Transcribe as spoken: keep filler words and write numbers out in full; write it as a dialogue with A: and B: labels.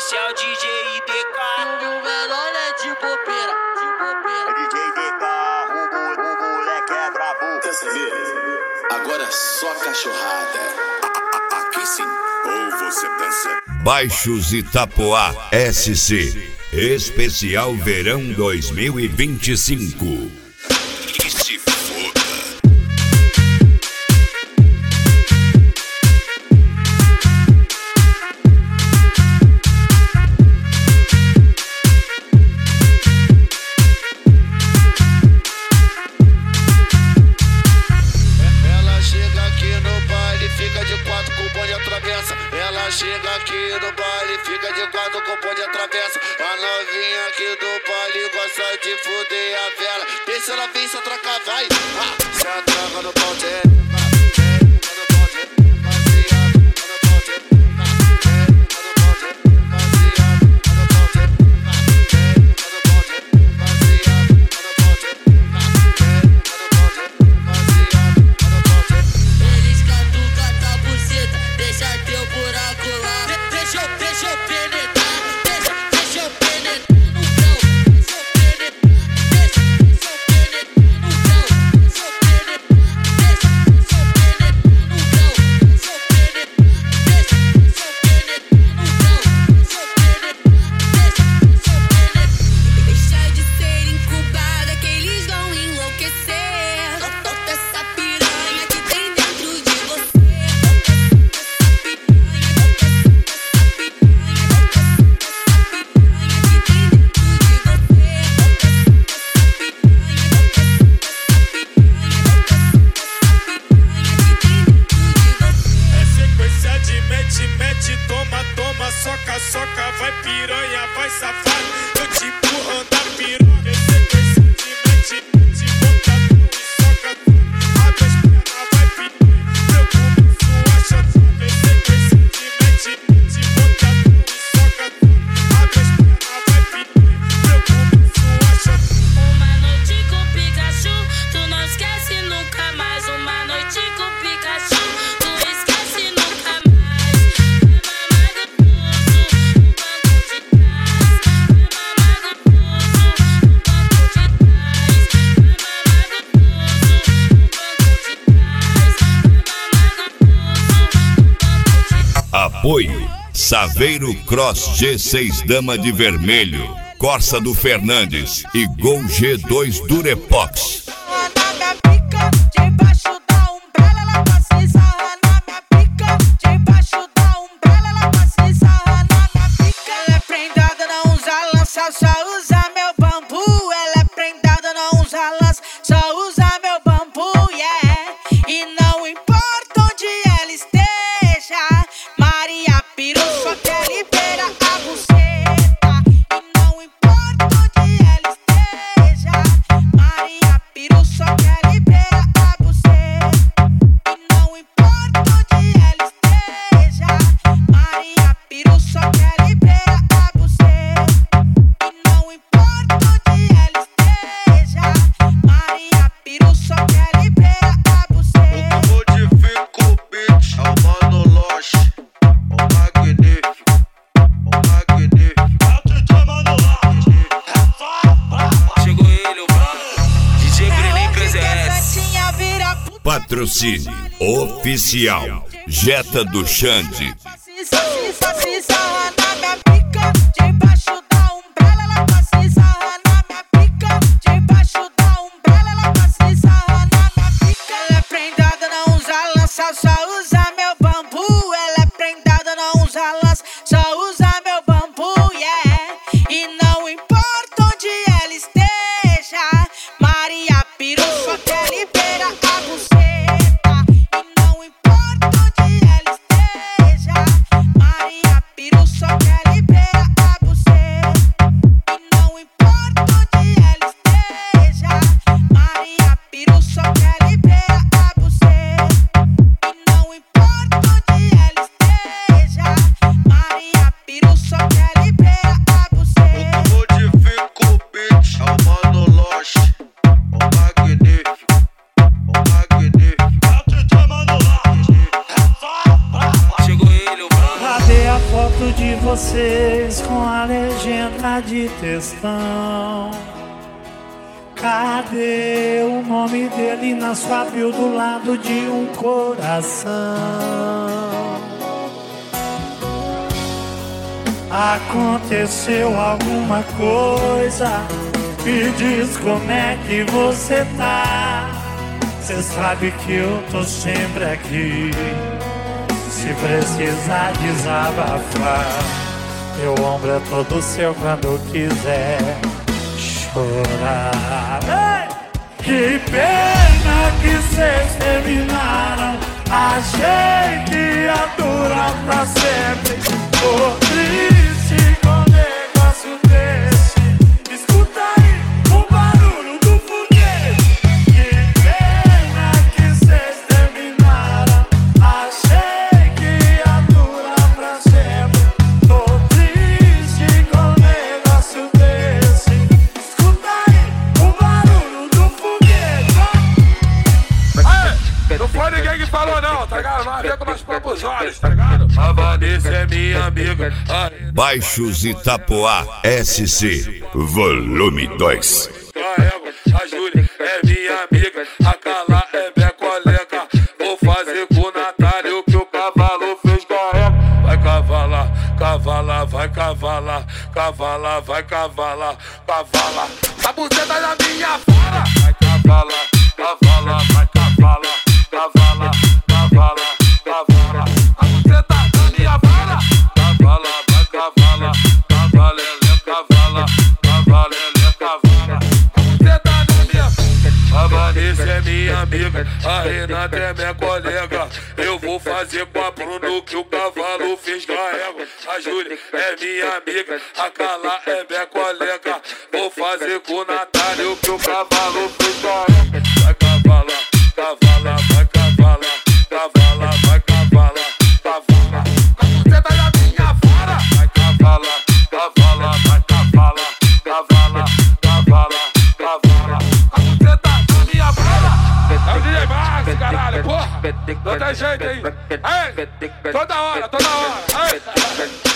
A: Esse é o D J D K.
B: E o menor é de bobeira, de bobeira.
C: É D J D K, o, o, o moleque é brabo.
D: Quer saber? Agora é só cachorrada. Aqui sim. Ou você dança.
E: Baixos Itapoá S C Especial Verão dois mil e vinte e cinco.
D: E se foda.
B: Ela chega aqui no baile, fica de quatro com o bonde atravessa. Ela chega aqui no baile, fica de quatro com o bonde atravessa. A novinha aqui do baile gosta de fuder a vela. Deixa ela vir, se atracar, vai. Ah, se atraca no bonde.
F: Soca, soca, vai piranha, vai safado. Eu te empurrando a piranha. Sequência de mete, te bota tudo e soca tudo. Abre as pernas, vai piranha. Eu começo a chatear. Sequência de mete, te bota tudo e soca tudo. Abre as pernas, vai piranha. Eu começo a chatear.
G: Uma noite com Pikachu, tu não esquece nunca mais. Uma noite com Pikachu, tu esquece nunca mais.
E: Apoio Saveiro Cross G seis Dama de Vermelho, Corsa do Fernandes e Gol G dois Durepox.
H: Só usa meu bambu, ela é prendada, não usa lança. Só usa meu bambu, yeah. E não importa onde ela esteja, Maria Piru só quer liberar a buceta. E não importa onde ela esteja, Maria Piru só quer liberar a buceta. E não importa onde ela esteja, Maria Piru só quer liberar a buceta.
E: Patrocínio oficial Jetta do Xande.
H: Só usa meu bambu, ela é prendada, não usa lança. Só usa meu bambu, yeah. E não importa onde ela esteja, Maria Piru só quer liberar a buceta. E não importa onde ela esteja, Maria
I: cheia de textão. Cadê o nome dele na sua bio do lado de um coração? Aconteceu alguma coisa? Me diz como é que você tá. Cê sabe que eu tô sempre aqui, se precisar desabafar. Meu ombro é todo seu quando quiser chorar. Ei! Que pena que cês terminaram. Achei que ia durar pra sempre. Tô triste com um negócio desse. Escuta aí o barulho do foguete. Que pena que cês terminaram. Achei que ia durar pra sempre. Tô triste com um negócio desse. Escuta aí o barulho do foguete.
F: Aê, não foi ninguém que falou não, tá ligado? Não havia com nós próprios olhos, tá ligado? A Vanessa é minha amiga.
E: Baixos Itapoá S C Volume dois.
F: A Júlia é minha amiga, a Carla é minha colega. Vou fazer com o Natália o que o cavalo fez garreca. Vai cavalar, cavalar, vai cavalar, cavalar, vai cavalar, cavalar. A buceta da minha fala. Vai cavalar, cavalar, vai cavalar, cavalar, cavalar, cavalar. A buceta da minha fala. Cavalar, vai cavalar, cavalela, cavala, cavalela, cavala. A buceta da minha. A Vanessa é minha amiga, a Renata é minha colega. Eu vou fazer com a Bruno que o cavalo fez garrego. A Júlia é minha amiga, a Carla é minha colega. Vou fazer com o Natália o que o cavalo fez garrego. Vai cavalar, cavalar, vai cavalar, cavalar, vai cavalar, cavalar. A buceta da minha fora. Vai cavalar, cavalar, vai cavalar, cavalar, cavalar, cavalar. A buceta da minha fora. É o D J Max, caralho, porra. Não tem jeito aí. Ei, toda hora, toda hora. Ei.